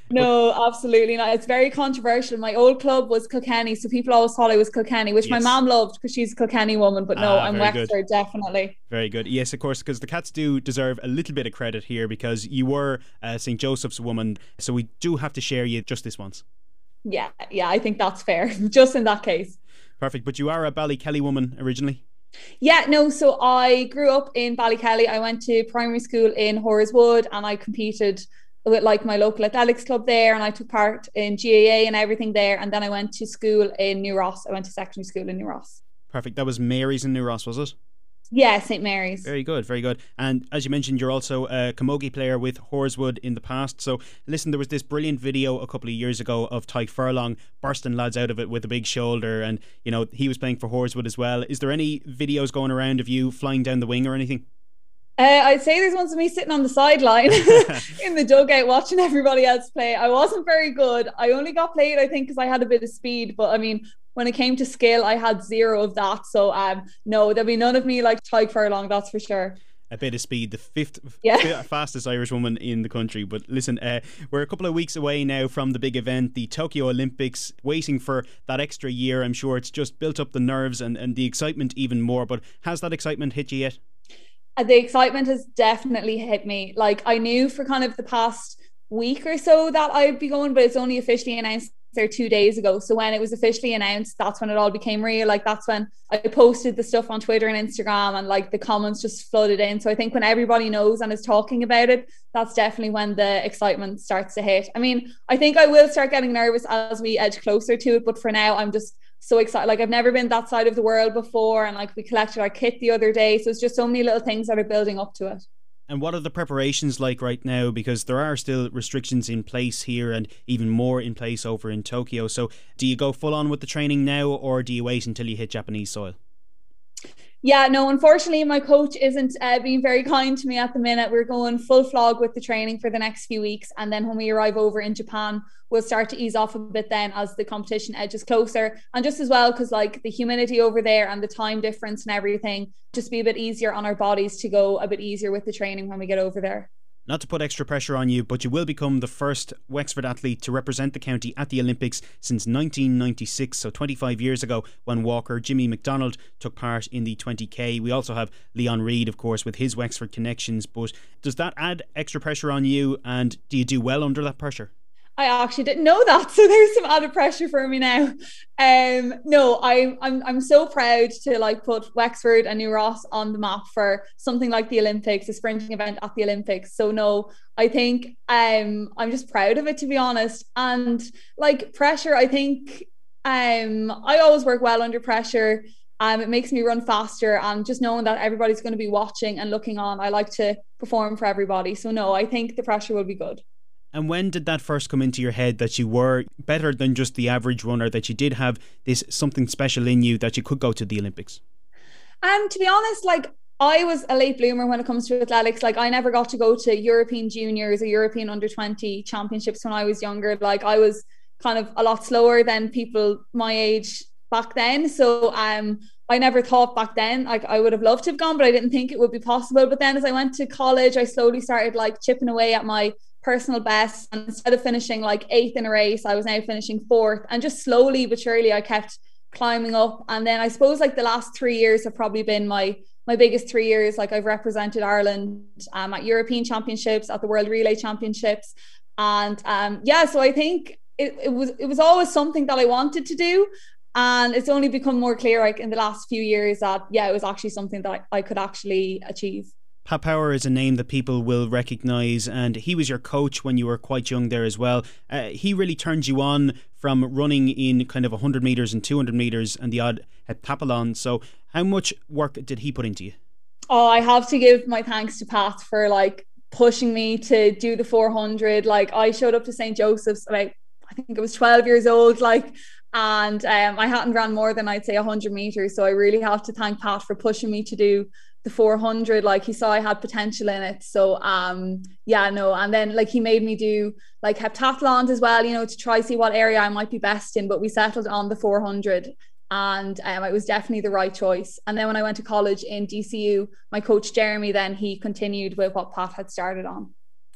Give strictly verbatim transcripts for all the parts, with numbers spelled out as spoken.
But No, absolutely not. It's very controversial. My old club was Kilkenny, so people always thought I was Kilkenny, which my yes. mom loved because she's a Kilkenny woman. But no, Ah, I'm very good. Wexford, definitely. Very good. Yes, of course, because the Cats do deserve a little bit of credit here because you were uh, Saint Joseph's woman. So we do have to share you just this once. Yeah, yeah, I think that's fair. Just in that case. Perfect. But you are a Ballykelly woman originally. Yeah, no, so I grew up in Ballykelly. I went to primary school in Horacewood and I competed with like my local athletics club there and I took part in G A A and everything there. And then I went to school in New Ross. I went to secondary school in New Ross. Perfect. That was Mary's in New Ross, was it? Yeah, Saint Mary's. Very good, very good. And as you mentioned, you're also a camogie player with Horswood in the past. So listen, there was this brilliant video a couple of years ago of Ty Furlong bursting lads out of it with a big shoulder, and you know he was playing for Horswood as well. Is there any videos going around of you flying down the wing or anything? Uh, I'd say there's ones of me sitting on the sideline in the dugout watching everybody else play. I wasn't very good. I only got played, I think, because I had a bit of speed. But I mean, when it came to skill, I had zero of that. So um, no, there'll be none of me like Tyke Furlong, that's for sure. A bit of speed, the fifth Yeah. fastest Irish woman in the country. But listen, uh, we're a couple of weeks away now from the big event, the Tokyo Olympics, waiting for that extra year. I'm sure it's just built up the nerves and, and the excitement even more. But has that excitement hit you yet? Uh, the excitement has definitely hit me. Like I knew for kind of the past week or so that I'd be going, but it's only officially announced there two days ago. So when it was officially announced, that's when it all became real. Like that's when I posted the stuff on Twitter and Instagram and like the comments just flooded in. So I think when everybody knows and is talking about it, that's definitely when the excitement starts to hit. I mean, I think I will start getting nervous as we edge closer to it, but for now I'm just so excited. Like I've never been that side of the world before, and like we collected our kit the other day, so it's just so many little things that are building up to it. And what are the preparations like right now? Because there are still restrictions in place here and even more in place over in Tokyo. So do you go full on with the training now or do you wait until you hit Japanese soil? Yeah, no, unfortunately, my coach isn't uh, being very kind to me at the minute. We're going full flog with the training for the next few weeks. And then when we arrive over in Japan, we'll start to ease off a bit then as the competition edges closer. And just as well, because like the humidity over there and the time difference and everything, just be a bit easier on our bodies to go a bit easier with the training when we get over there. Not to put extra pressure on you, but you will become the first Wexford athlete to represent the county at the Olympics since nineteen ninety-six, so twenty-five years ago when Walker Jimmy McDonald took part in the twenty K. We also have Leon Reid, of course, with his Wexford connections, but does that add extra pressure on you and do you do well under that pressure? I actually didn't know that, so there's some added pressure for me now. Um, no, I, I'm I'm so proud to like put Wexford and New Ross on the map for something like the Olympics, a sprinting event at the Olympics. So no, I think um I'm just proud of it, to be honest. And like pressure, I think um I always work well under pressure. Um, it makes me run faster, and just knowing that everybody's going to be watching and looking on, I like to perform for everybody. So no, I think the pressure will be good. And when did that first come into your head that you were better than just the average runner, that you did have this something special in you that you could go to the Olympics? Um, to be honest, like I was a late bloomer when it comes to athletics. Like I never got to go to European juniors or European under twenty championships when I was younger. Like I was kind of a lot slower than people my age back then. So um I never thought back then like I would have loved to have gone, but I didn't think it would be possible. But then as I went to college, I slowly started like chipping away at my personal best. And instead of finishing like eighth in a race, I was now finishing fourth. And just slowly but surely I kept climbing up. And then I suppose like the last three years have probably been my my biggest three years. Like I've represented Ireland um, at European Championships, at the World Relay Championships. And um, yeah, so I think it, it was it was always something that I wanted to do. And it's only become more clear like in the last few years that yeah, it was actually something that I, I could actually achieve. Pat Power is a name that people will recognise, and he was your coach when you were quite young there as well. Uh, he really turned you on from running in kind of one hundred metres and two hundred metres and the odd heptathlon. So how much work did he put into you? Oh, I have to give my thanks to Pat for like pushing me to do the four hundred. Like I showed up to Saint Joseph's about, I think I was twelve years old, like, and um, I hadn't ran more than I'd say one hundred metres. So I really have to thank Pat for pushing me to do the four hundred. Like he saw I had potential in it. So um yeah, no, and then like he made me do like heptathlons as well, you know, to try see what area I might be best in, but we settled on the four hundred, and um, it was definitely the right choice. And then when I went to college in D C U, my coach Jeremy, then he continued with what Pat had started on.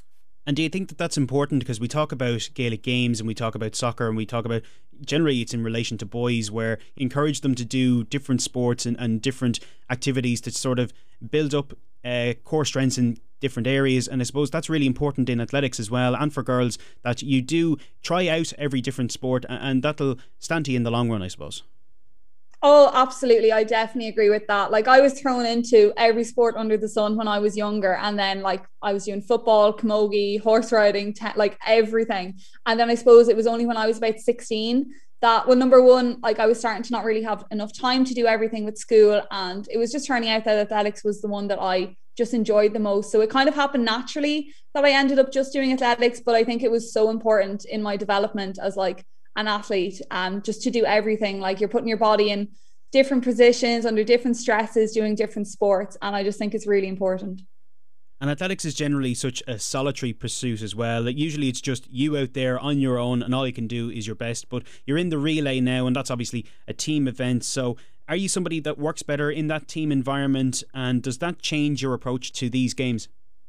And do you think that that's important? Because we talk about Gaelic games and we talk about soccer and we talk about, generally it's in relation to boys, where encourage them to do different sports and, and different activities to sort of build up uh, core strengths in different areas. And I suppose that's really important in athletics as well, and for girls, that you do try out every different sport, and that'll stand to you in the long run, I suppose. Oh, absolutely. I definitely agree with that. Like, I was thrown into every sport under the sun when I was younger. And then like I was doing football, camogie, horse riding, te- like everything. And then I suppose it was only when I was about sixteen that, well, number one, like I was starting to not really have enough time to do everything with school. And it was just turning out that athletics was the one that I just enjoyed the most. So it kind of happened naturally that I ended up just doing athletics. But I think it was so important in my development as like an athlete, um, just to do everything. Like, you're putting your body in different positions under different stresses, doing different sports, and I just think it's really important. And athletics is generally such a solitary pursuit as well. Like, usually it's just you out there on your own and all you can do is your best. But you're in the relay now, and that's obviously a team event. So are you somebody that works better in that team environment, and does that change your approach to these games?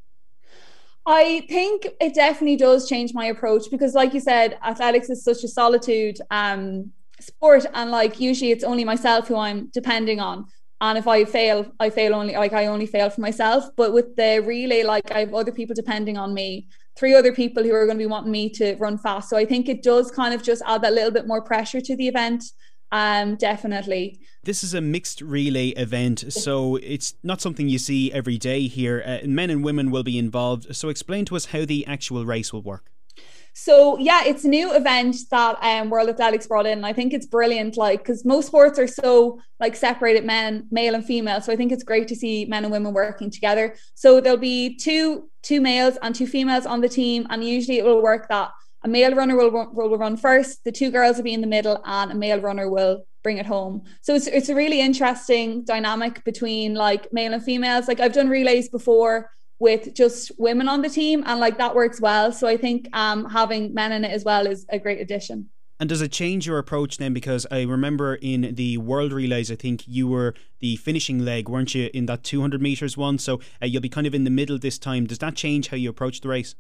I think it definitely does change my approach, because like you said, athletics is such a solitude um, sport, and like usually it's only myself who I'm depending on. And if I fail, I fail only, like I only fail for myself. But with the relay, like I have other people depending on me, three other people who are going to be wanting me to run fast. So I think it does kind of just add that little bit more pressure to the event. Um, definitely. This is a mixed relay event, so it's not something you see every day here. Uh, men and women will be involved. So explain to us how the actual race will work. So yeah, it's a new event that um, World Athletics brought in. I think it's brilliant, like, because most sports are so like separated, men, male and female. So I think it's great to see men and women working together. So there'll be two two males and two females on the team, and usually it will work that a male runner will, will run first, the two girls will be in the middle, and a male runner will bring it home. So it's it's a really interesting dynamic between like male and females. Like, I've done relays before with just women on the team, and like that works well. So I think um, having men in it as well is a great addition. And does it change your approach then? Because I remember in the World Relays, I think you were the finishing leg, weren't you, in that two hundred metres one? So uh, you'll be kind of in the middle this time. Does that change how you approach the race?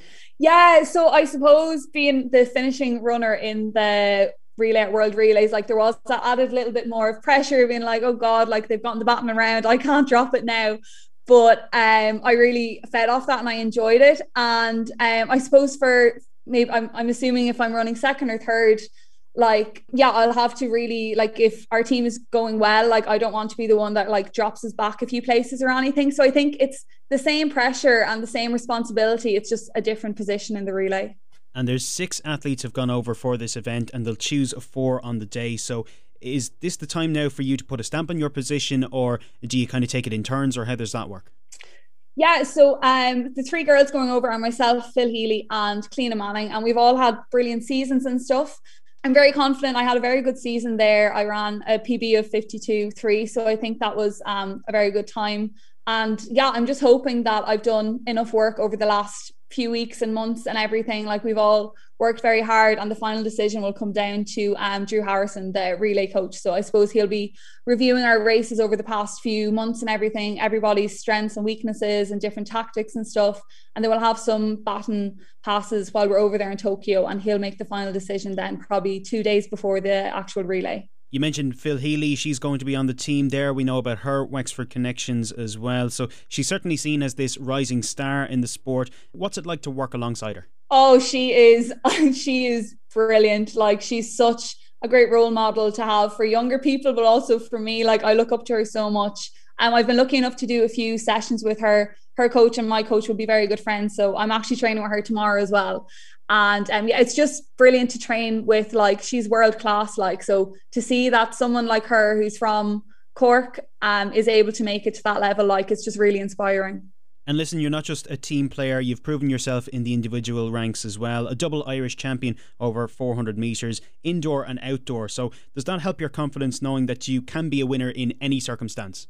Yeah, so I suppose being the finishing runner in the relay World Relays, like there was that added little bit more of pressure, being like, oh God, like they've gotten the baton around, I can't drop it now. But um, I really fed off that and I enjoyed it. And um, I suppose for maybe, I'm, I'm assuming if I'm running second or third, like, yeah, I'll have to really, like, if our team is going well, like, I don't want to be the one that like drops us back a few places or anything. So I think it's the same pressure and the same responsibility. It's just a different position in the relay. And there's six athletes have gone over for this event, and they'll choose four on the day. So is this the time now for you to put a stamp on your position, or do you kind of take it in turns, or how does that work? Yeah, so um, the three girls going over are myself, Phil Healy and Cleena Manning, and we've all had brilliant seasons and stuff. I'm very confident. I had a very good season there. I ran a P B of fifty-two three, so I think that was um, a very good time. And yeah, I'm just hoping that I've done enough work over the last few weeks and months and everything. Like, we've all worked very hard, and the final decision will come down to um, Drew Harrison, the relay coach. So I suppose he'll be reviewing our races over the past few months and everything, everybody's strengths and weaknesses and different tactics and stuff. And then we'll have some baton passes while we're over there in Tokyo, and he'll make the final decision then probably two days before the actual relay. You mentioned Phil Healy. She's going to be on the team there. We know about her Wexford connections as well. So she's certainly seen as this rising star in the sport. What's it like to work alongside her? Oh, she is. She is brilliant. Like, she's such a great role model to have for younger people, but also for me. Like, I look up to her so much. Um, I've been lucky enough to do a few sessions with her. Her coach and my coach will be very good friends. So I'm actually training with her tomorrow as well. And um, yeah, it's just brilliant to train with. Like, she's world class. Like, so to see that someone like her who's from Cork um, is able to make it to that level, like, it's just really inspiring. And listen, you're not just a team player, you've proven yourself in the individual ranks as well. A double Irish champion over four hundred metres, indoor and outdoor. So does that help your confidence, knowing that you can be a winner in any circumstance?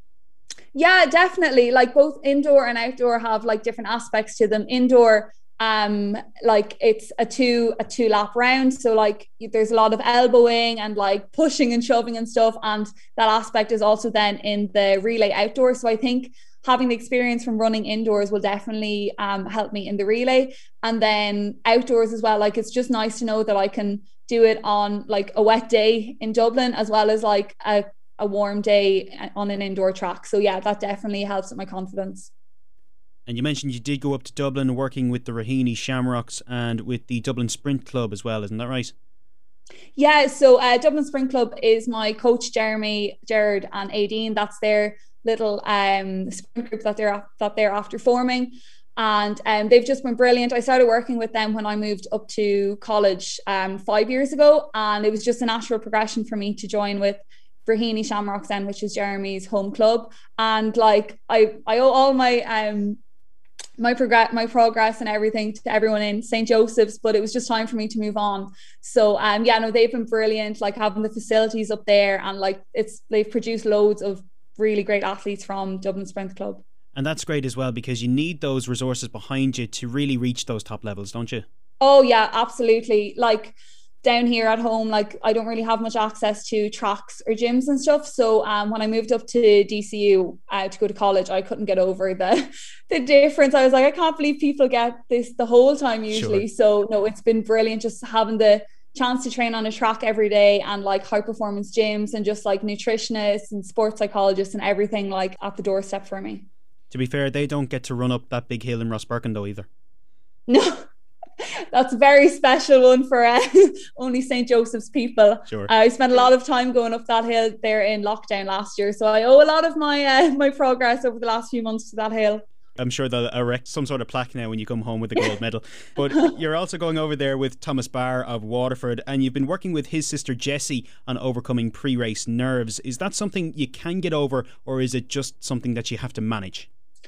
Yeah, definitely. Like, both indoor and outdoor have like different aspects to them. Indoor, um like it's a two a two lap round, so like there's a lot of elbowing and like pushing and shoving and stuff, and that aspect is also then in the relay outdoor. So I think having the experience from running indoors will definitely um, help me in the relay. And then outdoors as well, like it's just nice to know that I can do it on like a wet day in Dublin as well as like a, a warm day on an indoor track. So yeah, that definitely helps with my confidence. And you mentioned you did go up to Dublin working with the Raheny Shamrocks and with the Dublin Sprint Club as well, isn't that right? Yeah, so uh, Dublin Sprint Club is my coach Jeremy, Jared and Aideen. That's their little um, sprint group that they're that they're after forming. And um, they've just been brilliant. I started working with them when I moved up to college um, five years ago. And it was just a natural progression for me to join with Raheny Shamrocks then, which is Jeremy's home club. And like I, I owe all my um, my progress my progress and everything to everyone in Saint Joseph's, but it was just time for me to move on. So um yeah, no, they've been brilliant, like having the facilities up there, and like it's they've produced loads of really great athletes from Dublin Sprint Club. And that's great as well, because you need those resources behind you to really reach those top levels, don't you? Oh yeah, absolutely. Like down here at home, like I don't really have much access to tracks or gyms and stuff. So um, when I moved up to D C U uh, to go to college, I couldn't get over the the difference. I was like, I can't believe people get this the whole time usually. Sure. So no, it's been brilliant just having the chance to train on a track every day, and like high performance gyms and just like nutritionists and sports psychologists and everything like at the doorstep for me. To be fair, they don't get to run up that big hill in Rossberkin though either. No. That's a very special one for uh, only Saint Joseph's people. Sure. Uh, I spent a lot of time going up that hill there in lockdown last year, so I owe a lot of my uh, my progress over the last few months to that hill. I'm sure they'll erect some sort of plaque now when you come home with a gold medal. But you're also going over there with Thomas Barr of Waterford, and you've been working with his sister Jessie on overcoming pre-race nerves. Is that something you can get over, or is it just something that you have to manage?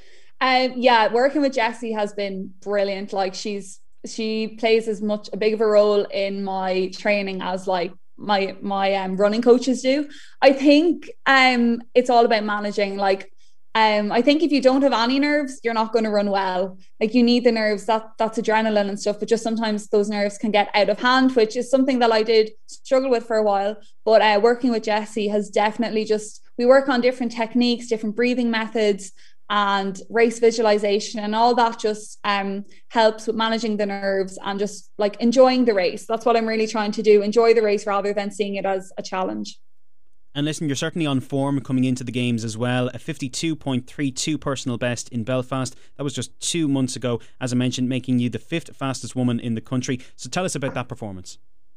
Um, yeah, working with Jessie has been brilliant. Like she's she plays as much a big of a role in my training as like my my um running coaches do. I think um it's all about managing. Like um I think if you don't have any nerves, you're not going to run well. Like you need the nerves, that that's adrenaline and stuff, but just sometimes those nerves can get out of hand, which is something that I did struggle with for a while. But uh, working with Jessie has definitely just, we work on different techniques, different breathing methods and race visualization, and all that just um, helps with managing the nerves and just like enjoying the race. That's what I'm really trying to do, enjoy the race rather than seeing it as a challenge. And listen, you're certainly on form coming into the games as well. A fifty-two point three two personal best in Belfast. That was just two months ago, as I mentioned, making you the fifth fastest woman in the country. So tell us about that performance.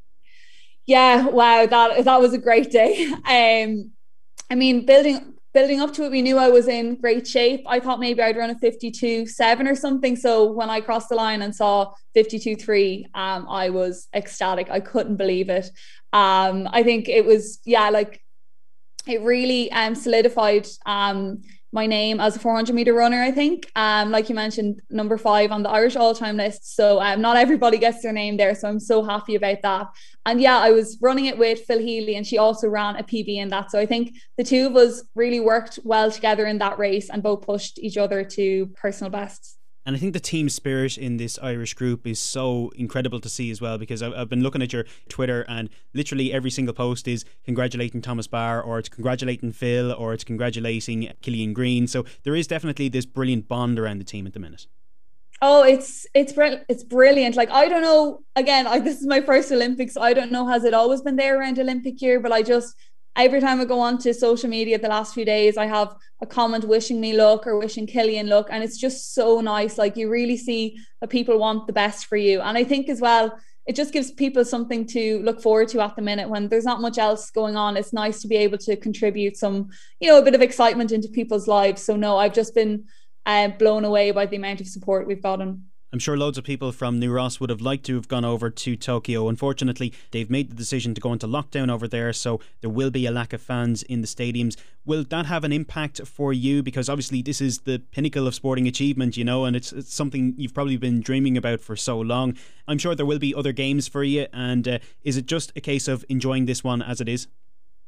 Yeah, wow, that that was a great day. Um, I mean, building building up to it, we knew I was in great shape. I thought maybe I'd run a fifty-two seven or something. So when I crossed the line and saw fifty-two three, um, I was ecstatic. I couldn't believe it. Um, I think it was, yeah, like it really um, solidified um, my name as a four hundred meter runner, I think. Um, like you mentioned, number five on the Irish all-time list. So um, not everybody gets their name there. So I'm so happy about that. And yeah, I was running it with Phil Healy, and she also ran a P B in that. So I think the two of us really worked well together in that race and both pushed each other to personal bests. And I think the team spirit in this Irish group is so incredible to see as well, because I've, I've been looking at your Twitter and literally every single post is congratulating Thomas Barr, or it's congratulating Phil, or it's congratulating Killian Green. So there is definitely this brilliant bond around the team at the minute. Oh, it's it's it's brilliant. Like, I don't know, again, I, this is my first Olympics. I don't know, has it always been there around Olympic year? But I just, every time I go on to social media the last few days, I have a comment wishing me luck or wishing Killian luck. And it's just so nice. Like, you really see that people want the best for you. And I think as well, it just gives people something to look forward to at the minute when there's not much else going on. It's nice to be able to contribute some, you know, a bit of excitement into people's lives. So no, I've just been uh, blown away by the amount of support we've gotten. I'm sure loads of people from New Ross would have liked to have gone over to Tokyo. Unfortunately, they've made the decision to go into lockdown over there, so there will be a lack of fans in the stadiums. Will that have an impact for you? Because obviously this is the pinnacle of sporting achievement, you know, and it's, it's something you've probably been dreaming about for so long. I'm sure there will be other games for you, and uh, is it just a case of enjoying this one as it is?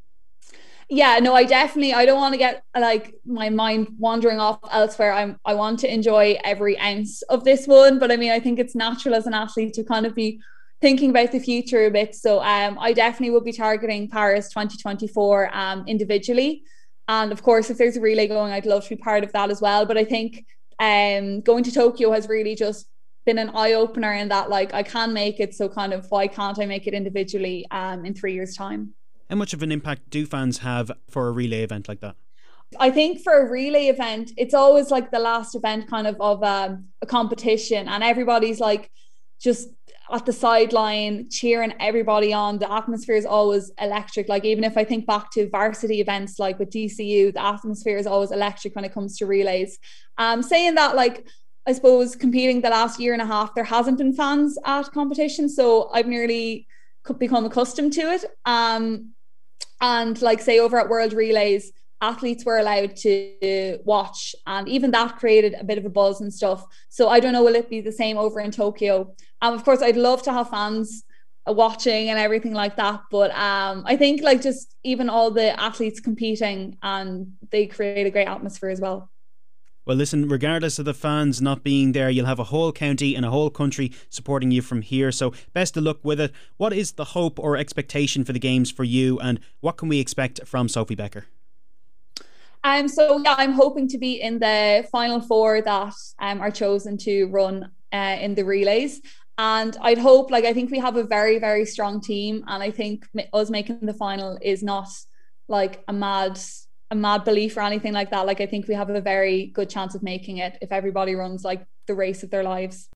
Yeah, no, I definitely, I don't want to get like my mind wandering off elsewhere. I'm, I want to enjoy every ounce of this one. But I mean, I think it's natural as an athlete to kind of be thinking about the future a bit. So um, I definitely will be targeting Paris twenty twenty-four um, individually. And of course, if there's a relay going, I'd love to be part of that as well. But I think um, going to Tokyo has really just been an eye opener in that, like, I can make it. So kind of why can't I make it individually um, in three years' time? How much of an impact do fans have for a relay event like that? I think for a relay event, it's always like the last event kind of of um, a competition, and everybody's like just at the sideline cheering everybody on. The atmosphere is always electric. Like even if I think back to varsity events like with D C U, the atmosphere is always electric when it comes to relays. Um, saying that, like, I suppose competing the last year and a half, there hasn't been fans at competition, so I've nearly become accustomed to it. Um, and like say over at World Relays, athletes were allowed to watch, and even that created a bit of a buzz and stuff. So I don't know, will it be the same over in Tokyo? Um, of course, I'd love to have fans watching and everything like that, but um, I think like just even all the athletes competing, and they create a great atmosphere as well. Well, listen, regardless of the fans not being there, you'll have a whole county and a whole country supporting you from here. So best of luck with it. What is the hope or expectation for the Games for you, and what can we expect from Sophie Becker? Um, so yeah, I'm hoping to be in the final four that um, are chosen to run uh, in the relays. And I'd hope, like, I think we have a very, very strong team. And I think us making the final is not like a mad, a mad belief or anything like that. Like, I think we have a very good chance of making it if everybody runs like the race of their lives.